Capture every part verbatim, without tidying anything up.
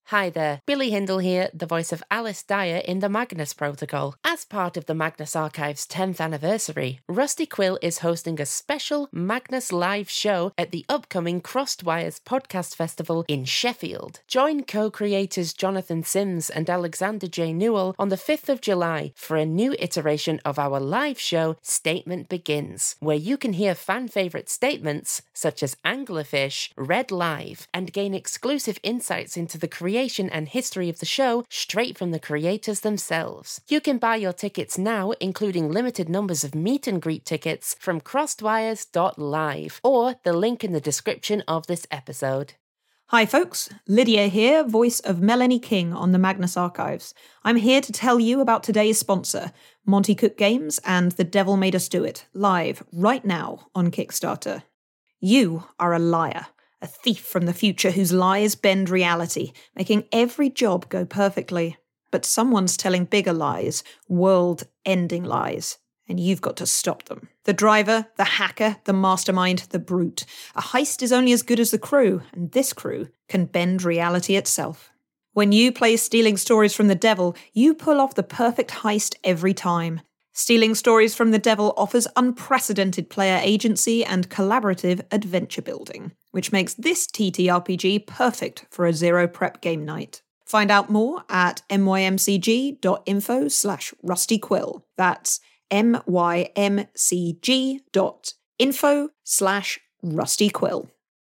Hi there, Billy Hindle here, the voice of Alice Dyer in the Magnus Protocol. As part of the Magnus Archive's tenth anniversary, Rusty Quill is hosting a special Magnus live show at the upcoming Crossed Wires Podcast Festival in Sheffield. Join co-creators Jonathan Sims and Alexander J. Newell on the fifth of July for a new iteration of our live show, Statement Begins, where you can hear fan-favourite statements such as Anglerfish read live and gain exclusive insights into the creation and history of the show straight from the creators themselves. You can buy your tickets now, including limited numbers of meet and greet tickets, from crossedwires dot live or the link in the description of this episode. Hi folks, Lydia here, voice of Melanie King on the Magnus Archives. I'm here to tell you about today's sponsor, Monty Cook Games and The Devil Made Us Do It, live right now on Kickstarter. You are a liar. A thief from the future whose lies bend reality, making every job go perfectly. But someone's telling bigger lies, world-ending lies, and you've got to stop them. The driver, the hacker, the mastermind, the brute. A heist is only as good as the crew, and this crew can bend reality itself. When you play Stealing Stories from the Devil, you pull off the perfect heist every time. Stealing Stories from the Devil offers unprecedented player agency and collaborative adventure building, which makes this T T R P G perfect for a zero prep game night. Find out more at mymcg.info slash rustyquill. That's mymcg.info slash rustyquill.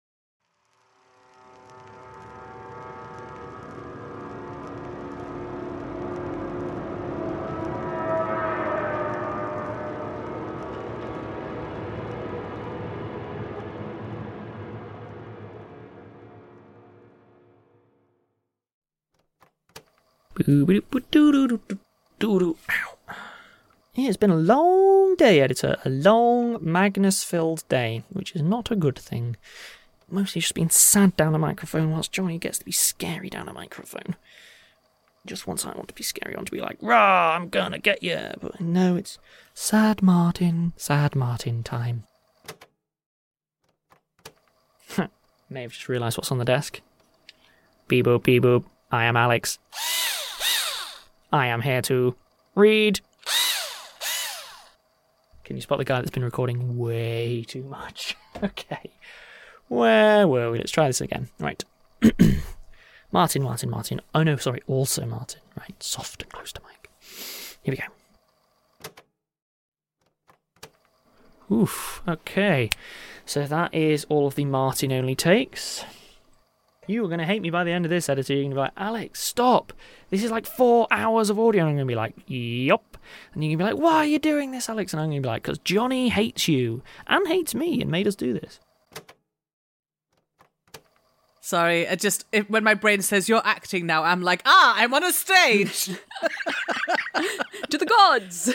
It's been a long day, editor. A long, Magnus-filled day, which is not a good thing. Mostly just being sad down a microphone whilst Johnny gets to be scary down a microphone. Just once I want to be scary, I want to be like, rah, I'm gonna get you. But no, it's sad Martin, sad Martin time. May have just realised what's on the desk. Beep boop, beep boop. I am Alex. I am here to read. Can you spot the guy that's been recording way too much? Okay. Where were we? Let's try this again. Right. Martin, Martin, Martin. Oh no, sorry. Also Martin. Right. Soft and close to mic. Here we go. Oof. Okay. So that is all of the Martin only takes. You are going to hate me by the end of this, editor. You're going to be like, Alex, stop. This is like four hours of audio. And I'm going to be like, yup. And you're going to be like, why are you doing this, Alex? And I'm going to be like, because Johnny hates you and hates me and made us do this. Sorry, I just, it, when my brain says you're acting now, I'm like, ah, I'm on a stage. To the gods.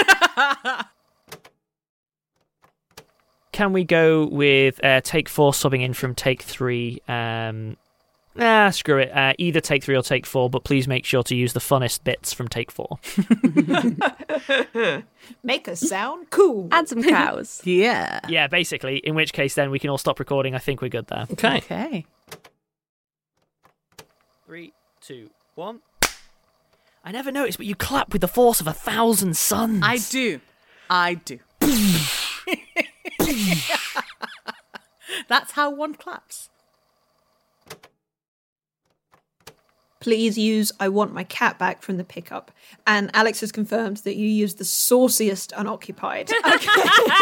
Can we go with uh, take four subbing in from take three? Um, ah, screw it. Uh, either take three or take four, but please make sure to use the funnest bits from take four. Make us sound cool. Add some cows. Yeah. Yeah, basically. In which case, then we can all stop recording. I think we're good there. Okay. Okay. Three, two, one. I never noticed, but you clap with the force of a thousand suns. I do. I do. That's how one claps. Please use I Want My Cat Back from the pickup. And Alex has confirmed that you used the sauciest unoccupied. Okay.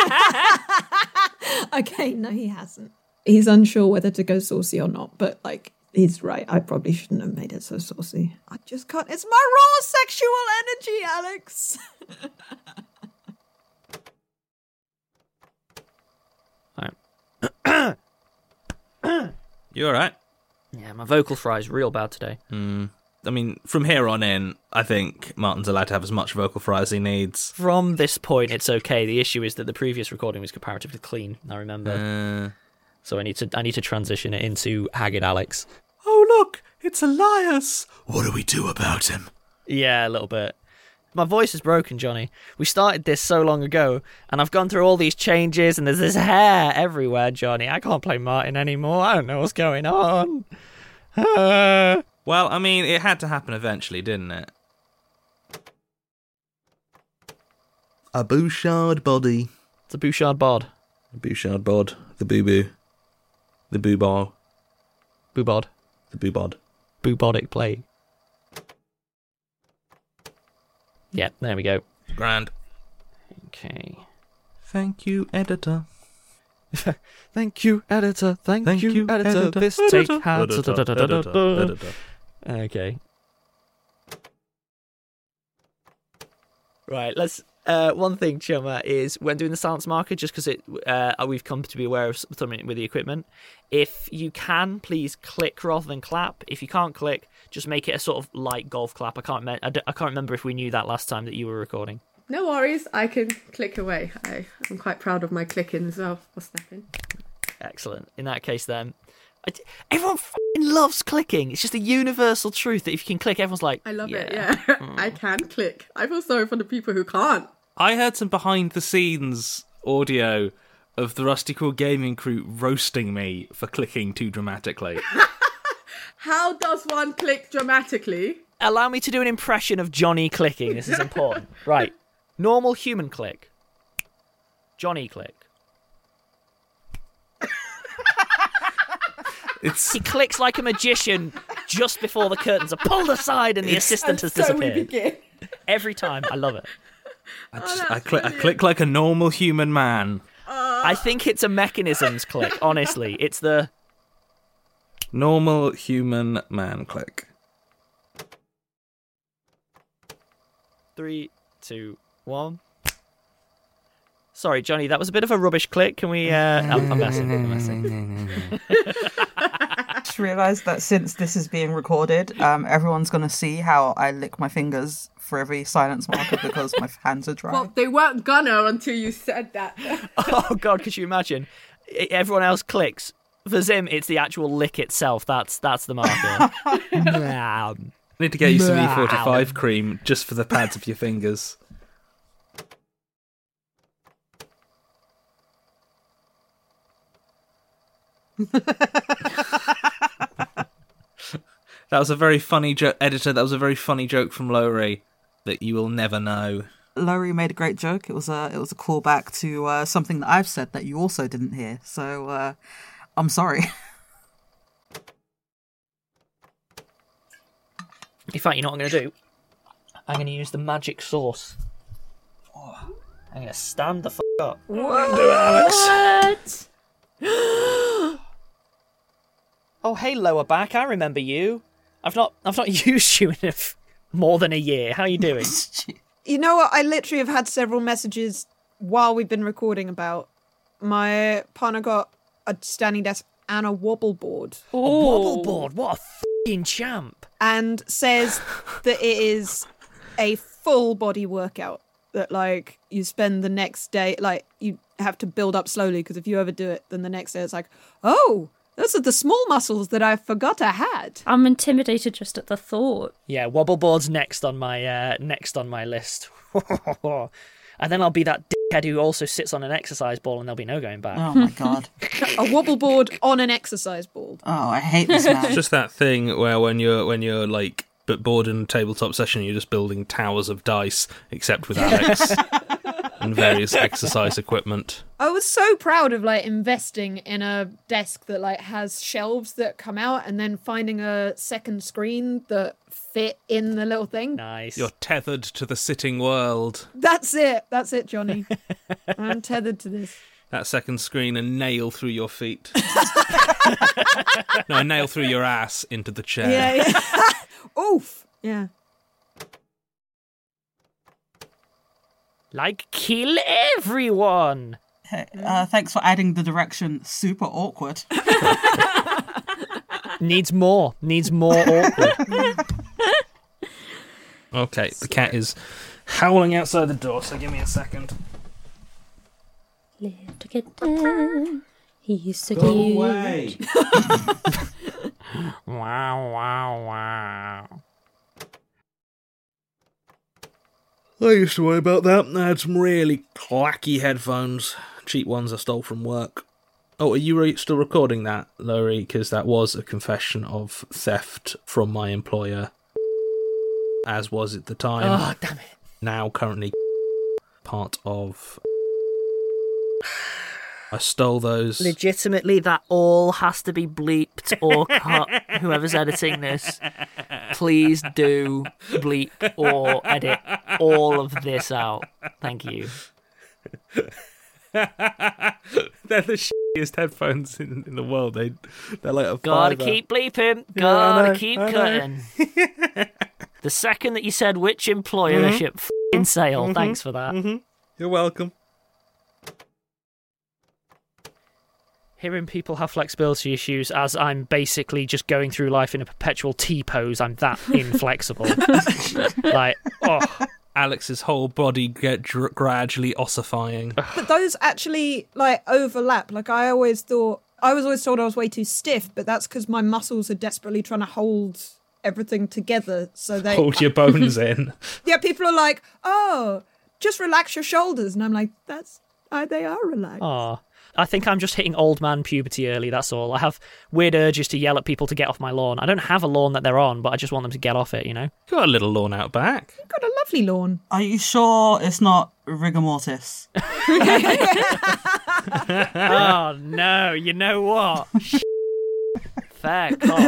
Okay, no, he hasn't. He's unsure whether to go saucy or not, but like, he's right. I probably shouldn't have made it so saucy. I just can't. It's my raw sexual energy, Alex. You alright? Yeah, my vocal fry is real bad today. Mm. I mean, from here on in, I think Martin's allowed to have as much vocal fry as he needs. From this point, it's okay. The issue is that the previous recording was comparatively clean, I remember. Uh... So I need to I need to transition it into Haggard Alex. Oh, look! It's Elias! What do we do about him? Yeah, a little bit. My voice is broken, Johnny. We started this so long ago, and I've gone through all these changes, and there's this hair everywhere, Johnny. I can't play Martin anymore. I don't know what's going on. Uh... Well, I mean, it had to happen eventually, didn't it? A Bouchard body. It's a Bouchard bod. A Bouchard bod. The boo-boo. The boo-ball. Boobod. The boo-bod. Bubonic plague. Yeah, there we go. Grand. Okay. Thank you, editor. Thank you, editor. Thank, Thank you, you, editor. editor. This take Editor, has... editor, editor, editor. Okay. Right, let's... Uh, one thing, Chumma, is when doing the silence marker, just because it uh, we've come to be aware of something with the equipment, if you can, please click rather than clap. If you can't click, just make it a sort of light golf clap. I can't, me- I, d- I can't remember if we knew that last time that you were recording. No worries, I can click away. I, I'm quite proud of my clicking as well for snapping. Excellent. In that case, then, I d- everyone f***ing loves clicking. It's just a universal truth that if you can click, everyone's like, I love yeah. it, yeah. I can click. I feel sorry for the people who can't. I heard some behind-the-scenes audio of the Rusty Quill gaming crew roasting me for clicking too dramatically. How does one click dramatically? Allow me to do an impression of Johnny clicking. This is important. Right. Normal human click. Johnny click. It's He clicks like a magician just before the curtains are pulled aside and the assistant has so we disappeared. begin. Every time. I love it. I, just, that's I, click, I brilliant. click like a normal human man. I think it's a mechanisms click, honestly. It's the... Normal human man click. Three, two, one. Sorry, Johnny, that was a bit of a rubbish click. Can we... Uh... I'm, I'm messing. I'm messing. Just realised that since this is being recorded, um, everyone's going to see how I lick my fingers for every silence marker because my hands are dry. Well, they weren't gonna until you said that. Oh, God, could you imagine? I- Everyone else clicks. For Zim, it's the actual lick itself. That's that's the marker. I need to get you some E forty-five cream just for the pads of your fingers. That was a very funny joke, editor. That was a very funny joke from Lowry that you will never know. Lowry made a great joke. It was a it was a callback to uh, something that I've said that you also didn't hear. So uh, I'm sorry. In fact, you know what I'm going to do? I'm going to use the magic sauce. Oh, I'm going to stand the f*** up. What? Oh, hey, lower back. I remember you. I've not I've not used you in a f- more than a year. How are you doing? You know what? I literally have had several messages while we've been recording about my partner got a standing desk and a wobble board A wobble board. What a f***ing champ. and says that it is a full body workout. That like you spend the next day, like you have to build up slowly because if you overdo it, then the next day it's like, oh, those are the small muscles that I forgot I had. I'm intimidated just at the thought. Yeah, wobble board's next on my uh, next on my list. And then I'll be that dickhead who also sits on an exercise ball and there'll be no going back. Oh my god. A wobble board on an exercise board. Oh, I hate this man. It's just that thing where when you're when you're like but bored in a tabletop session, you're just building towers of dice, except with Alex and various exercise equipment. I was so proud of like investing in a desk that like has shelves that come out and then finding a second screen that fit in the little thing. Nice. You're tethered to the sitting world. That's it. That's it, Johnny. I'm tethered to this. That second screen, a nail through your feet. No, a nail through your ass into the chair. Yeah, yeah. Oof. Yeah. Like, kill everyone! Hey, uh, thanks for adding the direction super awkward. Needs more. Needs more awkward. Okay, the cat is howling outside the door, so give me a second. Little kitten, he's so cute. Wow, wow, wow. I used to worry about that. I had some really clacky headphones. Cheap ones I stole from work. Oh, are you re- still recording that, Laurie? Because that was a confession of theft from my employer, as was at the time. Oh, damn it. Now currently part of... I stole those. Legitimately, that all has to be bleeped or cut. Whoever's editing this, please do bleep or edit all of this out. Thank you. They're the shittiest headphones in, in the world. They, they're like a Gotta fiver. keep bleeping. Yeah, I Gotta know, keep I know. cutting. The second that you said which employer, the ship f***ing sail. Thanks for that. Mm-hmm. You're welcome. Hearing people have flexibility issues as I'm basically just going through life in a perpetual T-pose, I'm that inflexible. Like, oh. Alex's whole body get dr- gradually ossifying. But those actually like overlap. Like I always thought, I was always told I was way too stiff, but that's because my muscles are desperately trying to hold everything together. So they Hold your bones in. Yeah, people are like, oh, just relax your shoulders, and I'm like, that's uh, they are relaxed. Aw. I think I'm just hitting old man puberty early, that's all. I have weird urges to yell at people to get off my lawn. I don't have a lawn that they're on, but I just want them to get off it, you know? Got a little lawn out back. You've got a lovely lawn. Are you sure it's not rigor mortis? Oh, no, you know what? Fair cop.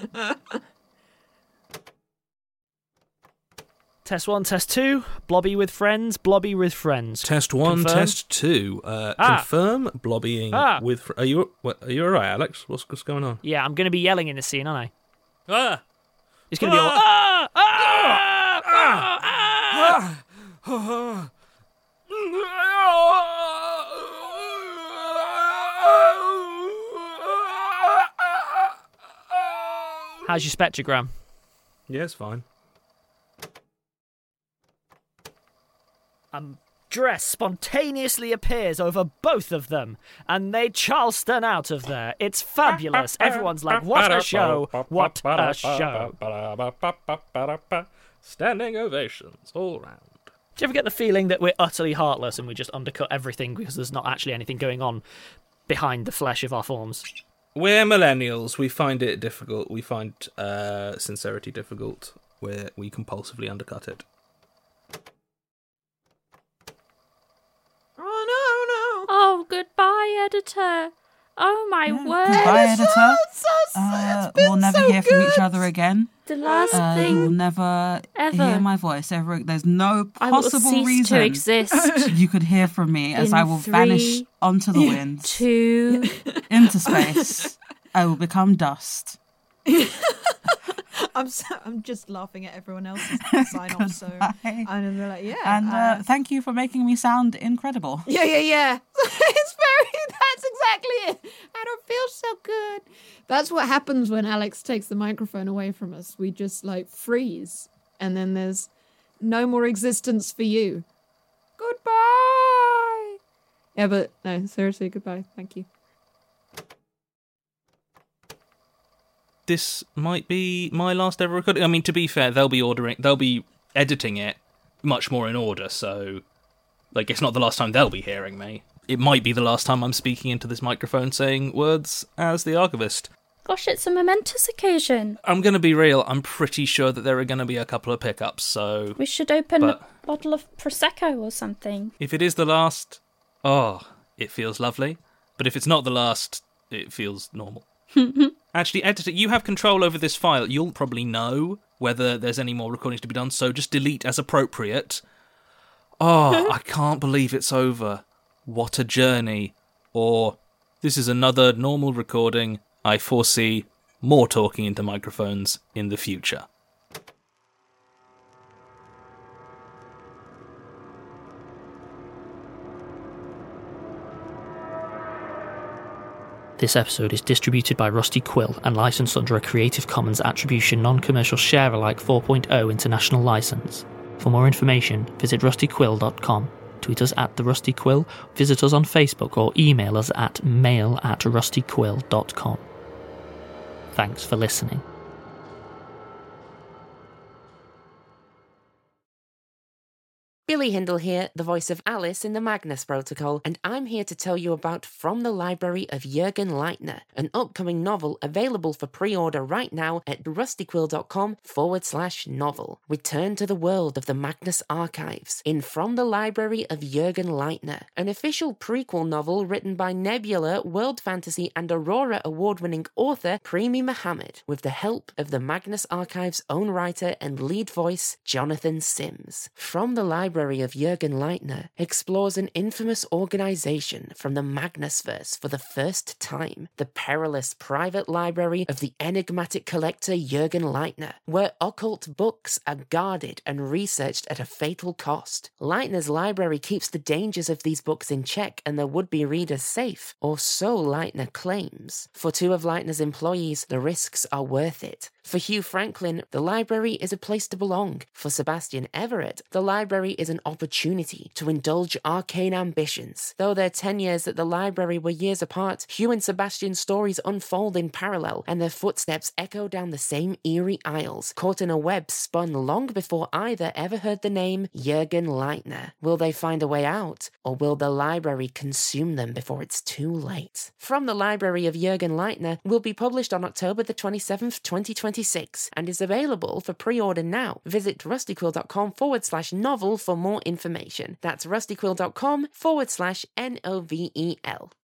Test one, test two. Blobby with friends, blobby with friends. Test one, Confirm? test two. Uh, Ah. Confirm blobbying Ah. with. Fr- are you? What, are you alright, Alex? What's, what's going on? Yeah, I'm going to be yelling in this scene, aren't I? Ah! It's going to be all, ah, ah, ah, ah. How's your spectrogram? Yeah, it's fine. A dress spontaneously appears over both of them, and they Charleston out of there. It's fabulous. Everyone's like, what a show, what a show. Standing ovations all round. Do you ever get the feeling that we're utterly heartless and we just undercut everything because there's not actually anything going on behind the flesh of our forms? We're millennials. We find it difficult. We find uh, sincerity difficult. Where we compulsively undercut it. Oh no, no. Oh, goodbye, editor. Oh, my Yeah, word. Goodbye, editor. So, so, Uh, it's been we'll never so hear from good. each other again. The last Uh, you will thing never ever. hear my voice ever. There's no I will possible cease reason to exist. you could hear from me as In I will three, vanish onto the wind, Two. into space. I will become dust. I'm so, I'm just laughing at everyone else's sign off. So Goodbye. and they're like, yeah, And uh, uh, thank you for making me sound incredible. yeah, yeah, yeah. It's very. That's exactly it. I don't feel so good. That's what happens when Alex takes the microphone away from us. We just like freeze, and then there's no more existence for you. Goodbye. Yeah, but no, seriously, goodbye. Thank you. This might be my last ever recording. I mean, to be fair, they'll be ordering, they'll be editing it much more in order. So, like, it's not the last time they'll be hearing me. It might be the last time I'm speaking into this microphone saying words as the archivist. Gosh, it's a momentous occasion. I'm going to be real. I'm pretty sure that there are going to be a couple of pickups. So, We should open But- a bottle of Prosecco or something. if it is the last, oh, it feels lovely. But if it's not the last, it feels normal. Actually, editor, you have control over this file. You'll probably know whether there's any more recordings to be done, so just delete as appropriate. Oh, I can't believe it's over. What a journey. Or, this is another normal recording. I foresee more talking into microphones in the future. This episode is distributed by Rusty Quill and licensed under a Creative Commons Attribution Non-Commercial Share-alike four point oh international license. For more information, visit rusty quill dot com, tweet us at the Rusty Quill, visit us on Facebook, or email us at mail at rusty quill dot com. Thanks for listening. Billy Hindle here, the voice of Alice in the Magnus Protocol, and I'm here to tell you about From the Library of Jürgen Leitner, an upcoming novel available for pre-order right now at rustyquill.com forward slash novel. Return to the world of the Magnus Archives in From the Library of Jürgen Leitner, an official prequel novel written by Nebula, World Fantasy and Aurora award-winning author Primi Mohammed, with the help of the Magnus Archives' own writer and lead voice, Jonathan Sims. From the Library of Jürgen Leitner explores an infamous organization from the Magnusverse for the first time, the perilous private library of the enigmatic collector Jürgen Leitner, where occult books are guarded and researched at a fatal cost. Leitner's library keeps the dangers of these books in check and their would-be readers safe, or so Leitner claims. For two of Leitner's employees, the risks are worth it. For Hugh Franklin, the library is a place to belong. For Sebastian Everett, the library is an opportunity to indulge arcane ambitions. Though their ten years at the library were years apart, Hugh and Sebastian's stories unfold in parallel, and their footsteps echo down the same eerie aisles, caught in a web spun long before either ever heard the name Jürgen Leitner. Will they find a way out, or will the library consume them before it's too late? From the Library of Jürgen Leitner will be published on October the twenty-seventh, twenty twenty-six, and is available for pre-order now. Visit rustyquill.com forward slash novel for more information. That's rustyquill.com forward slash N O V E L.